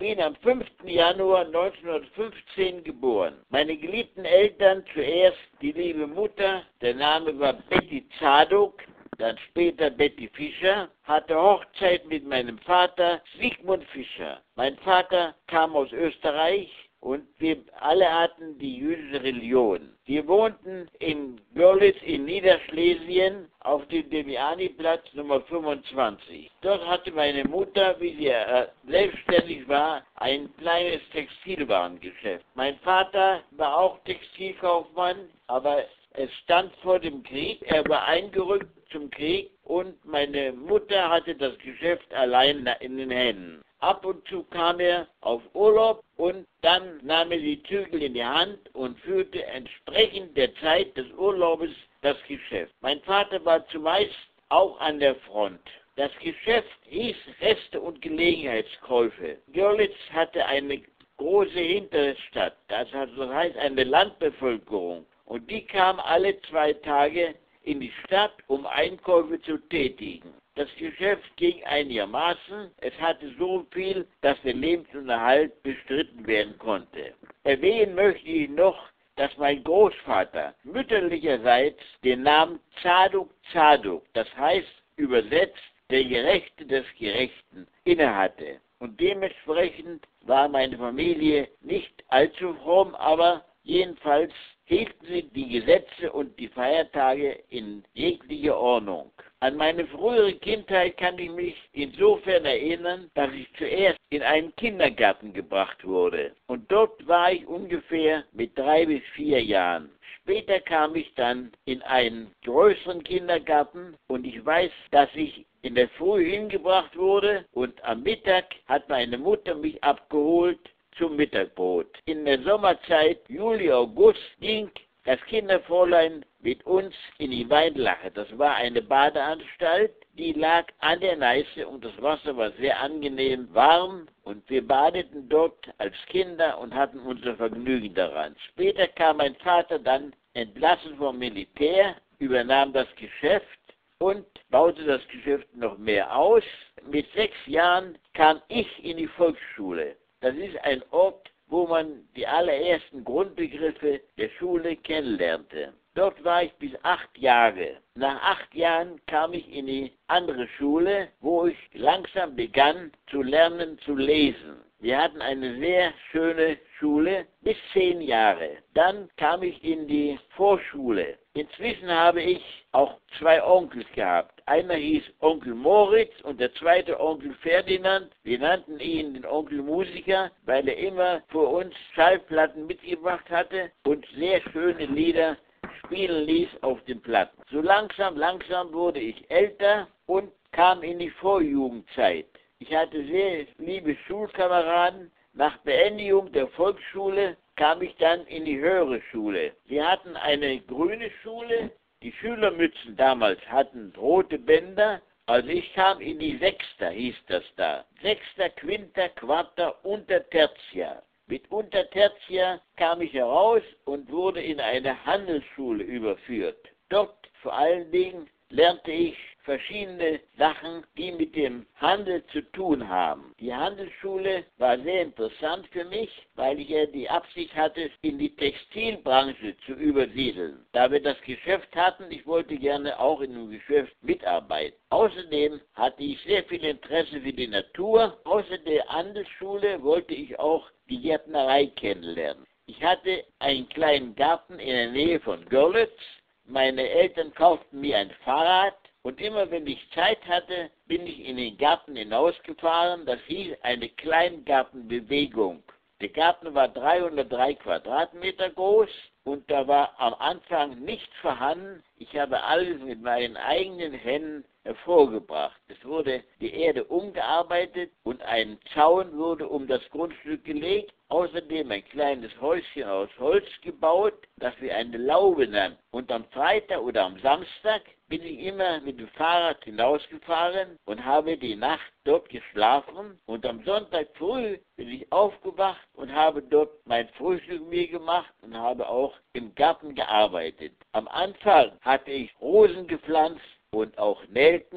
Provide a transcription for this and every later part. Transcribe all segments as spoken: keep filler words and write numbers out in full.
bin am fünften Januar neunzehnhundertfünfzehn geboren. Meine geliebten Eltern, zuerst die liebe Mutter, der Name war Betty Zadok, dann später Betty Fischer, hatte Hochzeit mit meinem Vater Sigmund Fischer. Mein Vater kam aus Österreich und wir alle hatten die jüdische Religion. Wir wohnten in Görlitz in Niederschlesien auf dem Demiani-Platz Nummer fünfundzwanzig. Dort hatte meine Mutter, wie sie äh, selbstständig war, ein kleines Textilwarengeschäft. Mein Vater war auch Textilkaufmann, aber es stand vor dem Krieg. Er war eingerückt zum Krieg und meine Mutter hatte das Geschäft allein in den Händen. Ab und zu kam er auf Urlaub und dann nahm er die Zügel in die Hand und führte entsprechend der Zeit des Urlaubes das Geschäft. Mein Vater war zumeist auch an der Front. Das Geschäft hieß Reste- und Gelegenheitskäufe. Görlitz hatte eine große Hinterstadt, das heißt eine Landbevölkerung. Und die kam alle zwei Tage in die Stadt, um Einkäufe zu tätigen. Das Geschäft ging einigermaßen. Es hatte so viel, dass der Lebensunterhalt bestritten werden konnte. Erwähnen möchte ich noch, dass mein Großvater mütterlicherseits den Namen Zadok Zadok, das heißt übersetzt der Gerechte des Gerechten, innehatte. Und dementsprechend war meine Familie nicht allzu fromm, aber jedenfalls hielten sie die Gesetze und die Feiertage in jeglicher Ordnung. An meine frühere Kindheit kann ich mich insofern erinnern, dass ich zuerst in einen Kindergarten gebracht wurde. Und dort war ich ungefähr mit drei bis vier Jahren. Später kam ich dann in einen größeren Kindergarten und ich weiß, dass ich in der Früh hingebracht wurde und am Mittag hat meine Mutter mich abgeholt zum Mittagbrot. In der Sommerzeit, Juli, August, ging das Kinderfräulein mit uns in die Weinlache. Das war eine Badeanstalt, die lag an der Neiße und das Wasser war sehr angenehm warm und wir badeten dort als Kinder und hatten unser Vergnügen daran. Später kam mein Vater dann entlassen vom Militär, übernahm das Geschäft und baute das Geschäft noch mehr aus. Mit sechs Jahren kam ich in die Volksschule. Das ist ein Ort, wo man die allerersten Grundbegriffe der Schule kennenlernte. Dort war ich bis acht Jahre. Nach acht Jahren kam ich in die andere Schule, wo ich langsam begann zu lernen zu lesen. Wir hatten eine sehr schöne Schule bis zehn Jahre. Dann kam ich in die Vorschule. Inzwischen habe ich auch zwei Onkels gehabt. Einer hieß Onkel Moritz und der zweite Onkel Ferdinand. Wir nannten ihn den Onkel Musiker, weil er immer für uns Schallplatten mitgebracht hatte und sehr schöne Lieder spielen ließ auf den Platten. So langsam, langsam wurde ich älter und kam in die Vorjugendzeit. Ich hatte sehr liebe Schulkameraden. Nach Beendigung der Volksschule kam ich dann in die höhere Schule. Wir hatten eine grüne Schule. Die Schülermützen damals hatten rote Bänder. Also ich kam in die Sechster, hieß das da. Sechster, Quinter, Quarter, Untertertia. Mit Untertertia kam ich heraus und wurde in eine Handelsschule überführt. Dort vor allen Dingen lernte ich verschiedene Sachen, die mit dem Handel zu tun haben. Die Handelsschule war sehr interessant für mich, weil ich ja die Absicht hatte, in die Textilbranche zu übersiedeln. Da wir das Geschäft hatten, ich wollte gerne auch in dem Geschäft mitarbeiten. Außerdem hatte ich sehr viel Interesse für die Natur. Außer der Handelsschule wollte ich auch die Gärtnerei kennenlernen. Ich hatte einen kleinen Garten in der Nähe von Görlitz. Meine Eltern kauften mir ein Fahrrad und immer wenn ich Zeit hatte, bin ich in den Garten hinausgefahren. Das hieß eine Kleingartenbewegung. Der Garten war dreihundertdrei Quadratmeter groß und da war am Anfang nichts vorhanden. Ich habe alles mit meinen eigenen Händen hervorgebracht. Es wurde die Erde umgearbeitet und ein Zaun wurde um das Grundstück gelegt. Außerdem ein kleines Häuschen aus Holz gebaut, das wir eine Laube nannten. Und am Freitag oder am Samstag bin ich immer mit dem Fahrrad hinausgefahren und habe die Nacht dort geschlafen. Und am Sonntag früh bin ich aufgewacht und habe dort mein Frühstück mir gemacht und habe auch im Garten gearbeitet. Am Anfang hatte ich Rosen gepflanzt und auch Nelken.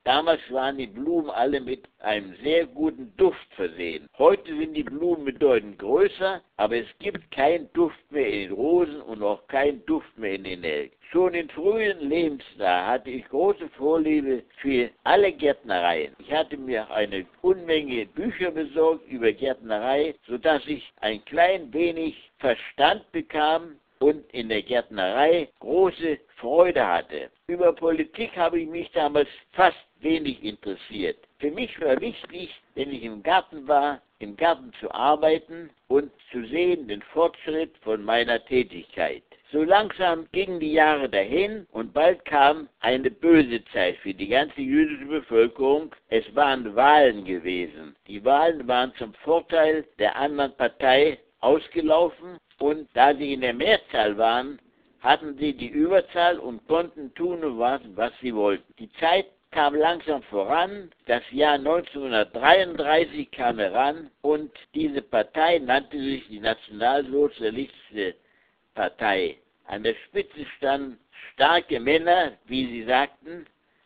Damals waren die Blumen alle mit einem sehr guten Duft versehen. Heute sind die Blumen bedeutend größer, aber es gibt keinen Duft mehr in den Rosen und auch keinen Duft mehr in den Nelken. Schon in frühen Lebensjahren hatte ich große Vorliebe für alle Gärtnereien. Ich hatte mir eine Unmenge Bücher besorgt über Gärtnerei, sodass ich ein klein wenig Verstand bekam und in der Gärtnerei große Freude hatte. Über Politik habe ich mich damals fast wenig interessiert. Für mich war wichtig, wenn ich im Garten war, im Garten zu arbeiten und zu sehen den Fortschritt von meiner Tätigkeit. So langsam gingen die Jahre dahin und bald kam eine böse Zeit für die ganze jüdische Bevölkerung. Es waren Wahlen gewesen. Die Wahlen waren zum Vorteil der anderen Partei ausgelaufen und da sie in der Mehrzahl waren, hatten sie die Überzahl und konnten tun und was, was sie wollten. Die Zeit kam langsam voran, das Jahr neunzehnhundertdreiunddreißig kam heran und diese Partei nannte sich die Nationalsozialistische Partei. An der Spitze standen starke Männer, wie sie sagten,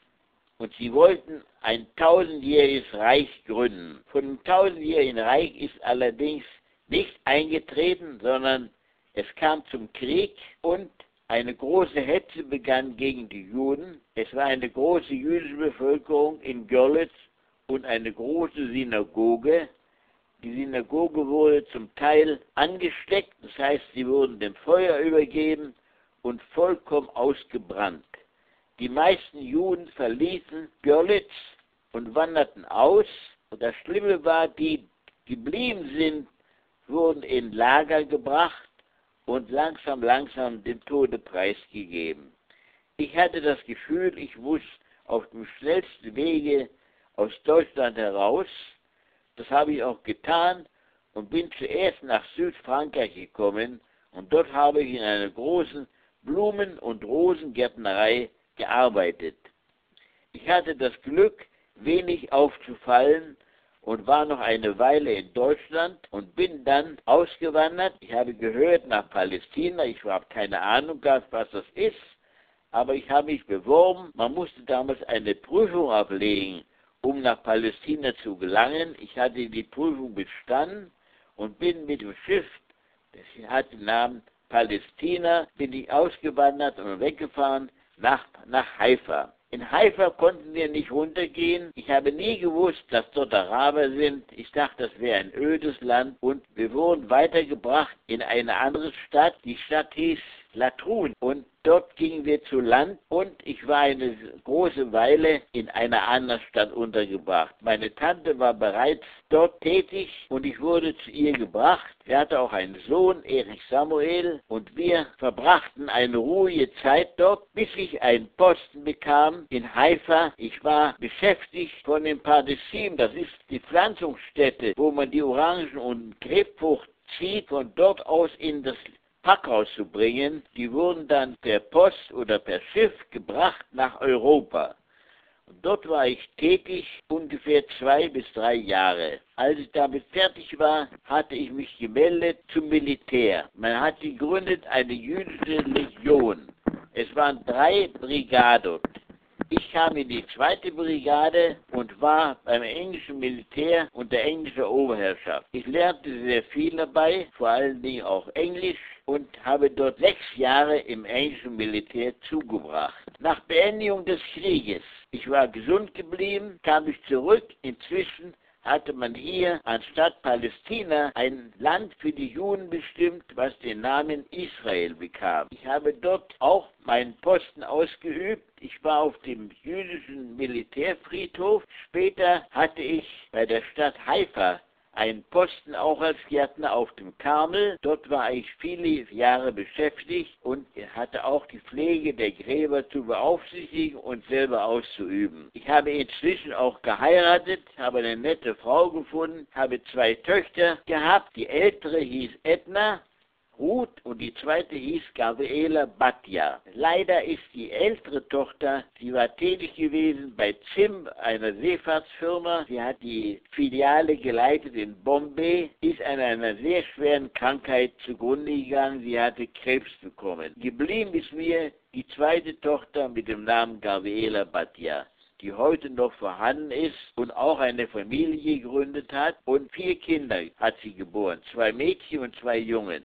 und sie wollten ein tausendjähriges Reich gründen. Von dem tausendjährigen Reich ist allerdings nicht eingetreten, sondern es kam zum Krieg und eine große Hetze begann gegen die Juden. Es war eine große jüdische Bevölkerung in Görlitz und eine große Synagoge. Die Synagoge wurde zum Teil angesteckt, das heißt, sie wurden dem Feuer übergeben und vollkommen ausgebrannt. Die meisten Juden verließen Görlitz und wanderten aus. Und das Schlimme war, die geblieben sind, wurden in Lager gebracht und langsam, langsam dem Tode preisgegeben. Ich hatte das Gefühl, ich muss auf dem schnellsten Wege aus Deutschland heraus. Das habe ich auch getan und bin zuerst nach Südfrankreich gekommen und dort habe ich in einer großen Blumen- und Rosengärtnerei gearbeitet. Ich hatte das Glück, wenig aufzufallen und war noch eine Weile in Deutschland und bin dann ausgewandert. Ich habe gehört nach Palästina, ich habe keine Ahnung gehabt, was das ist, aber ich habe mich beworben. Man musste damals eine Prüfung ablegen, um nach Palästina zu gelangen. Ich hatte die Prüfung bestanden und bin mit dem Schiff, das hat den Namen Palästina, bin ich ausgewandert und weggefahren nach, nach Haifa. In Haifa konnten wir nicht runtergehen. Ich habe nie gewusst, dass dort Araber sind. Ich dachte, das wäre ein ödes Land. Und wir wurden weitergebracht in eine andere Stadt. Die Stadt hieß Latrun. Und dort gingen wir zu Land und ich war eine große Weile in einer anderen Stadt untergebracht. Meine Tante war bereits dort tätig und ich wurde zu ihr gebracht. Sie hatte auch einen Sohn, Erich Samuel, und wir verbrachten eine ruhige Zeit dort, bis ich einen Posten bekam in Haifa. Ich war beschäftigt von dem Pardesim, das ist die Pflanzungsstätte, wo man die Orangen und Grapefrucht zieht, von dort aus in das Packhaus zu bringen. Die wurden dann per Post oder per Schiff gebracht nach Europa. Und dort war ich tätig, ungefähr zwei bis drei Jahre. Als ich damit fertig war, hatte ich mich gemeldet zum Militär. Man hat gegründet eine jüdische Legion. Es waren drei Brigaden. Ich kam in die zweite Brigade und war beim englischen Militär unter englischer Oberherrschaft. Ich lernte sehr viel dabei, vor allen Dingen auch Englisch, und habe dort sechs Jahre im englischen Militär zugebracht. Nach Beendigung des Krieges, ich war gesund geblieben, kam ich zurück. Inzwischen hatte man hier anstatt Palästina ein Land für die Juden bestimmt, was den Namen Israel bekam. Ich habe dort auch meinen Posten ausgeübt. Ich war auf dem jüdischen Militärfriedhof. Später hatte ich bei der Stadt Haifa einen Posten auch als Gärtner auf dem Karmel. Dort war ich viele Jahre beschäftigt und hatte auch die Pflege der Gräber zu beaufsichtigen und selber auszuüben. Ich habe inzwischen auch geheiratet, habe eine nette Frau gefunden, habe zwei Töchter gehabt. Die ältere hieß Edna Ruth und die zweite hieß Gabriela Batja. Leider ist die ältere Tochter, sie war tätig gewesen bei Zim, einer Seefahrtsfirma. Sie hat die Filiale geleitet in Bombay, ist an einer sehr schweren Krankheit zugrunde gegangen. Sie hatte Krebs bekommen. Geblieben ist mir die zweite Tochter mit dem Namen Gabriela Batja. die heute noch vorhanden ist und auch eine Familie gegründet hat. Und vier Kinder hat sie geboren, zwei Mädchen und zwei Jungen.